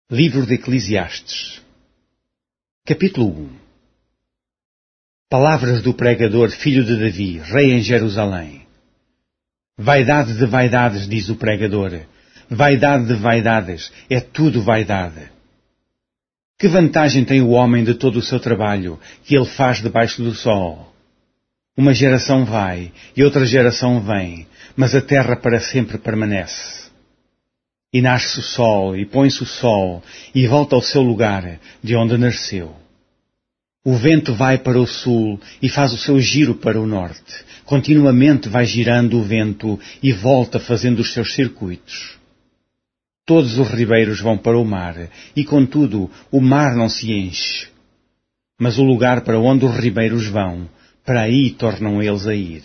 Livro de Eclesiastes, capítulo 1. Palavras do pregador, filho de Davi, rei em Jerusalém. Vaidade de vaidades, diz o pregador. Vaidade de vaidades, é tudo vaidade. Que vantagem tem o homem de todo o seu trabalho, que ele faz debaixo do sol? Uma geração vai, e outra geração vem, mas a terra para sempre permanece. E nasce o sol, e põe-se o sol, e volta ao seu lugar, de onde nasceu. O vento vai para o sul, e faz o seu giro para o norte. Continuamente vai girando o vento, e volta fazendo os seus circuitos. Todos os ribeiros vão para o mar, e contudo, o mar não se enche. Mas o lugar para onde os ribeiros vão, para aí tornam eles a ir.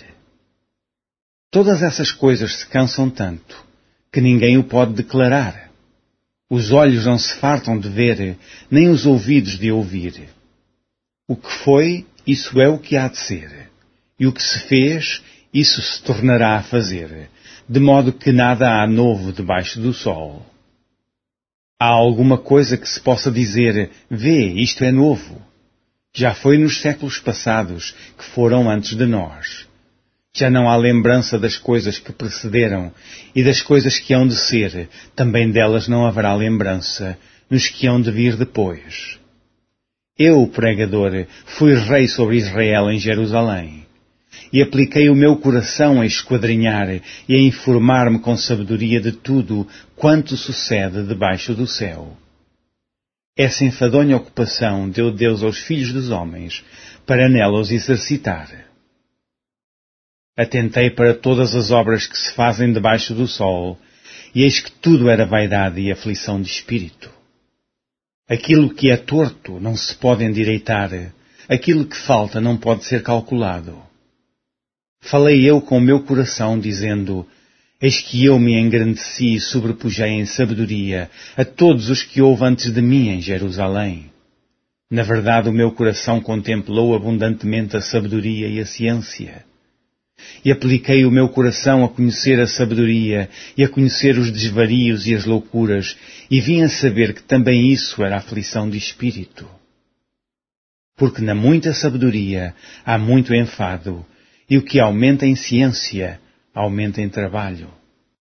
Todas essas coisas se cansam tanto, que ninguém o pode declarar. Os olhos não se fartam de ver, nem os ouvidos de ouvir. O que foi, isso é o que há de ser. E o que se fez, isso se tornará a fazer. De modo que nada há novo debaixo do sol. Há alguma coisa que se possa dizer, vê, isto é novo. Já foi nos séculos passados, que foram antes de nós. Já não há lembrança das coisas que precederam, e das coisas que hão de ser, também delas não haverá lembrança, nos que hão de vir depois. Eu, pregador, fui rei sobre Israel em Jerusalém, e apliquei o meu coração a esquadrinhar e a informar-me com sabedoria de tudo quanto sucede debaixo do céu. Essa enfadonha ocupação deu Deus aos filhos dos homens, para nela os exercitar. Atentei para todas as obras que se fazem debaixo do sol, e eis que tudo era vaidade e aflição de espírito. Aquilo que é torto não se pode endireitar, aquilo que falta não pode ser calculado. Falei eu com o meu coração, dizendo, eis que eu me engrandeci e sobrepujei em sabedoria a todos os que houve antes de mim em Jerusalém. Na verdade, o meu coração contemplou abundantemente a sabedoria e a ciência. E apliquei o meu coração a conhecer a sabedoria e a conhecer os desvarios e as loucuras, e vim a saber que também isso era aflição de espírito. Porque na muita sabedoria há muito enfado, e o que aumenta em ciência, aumenta em trabalho.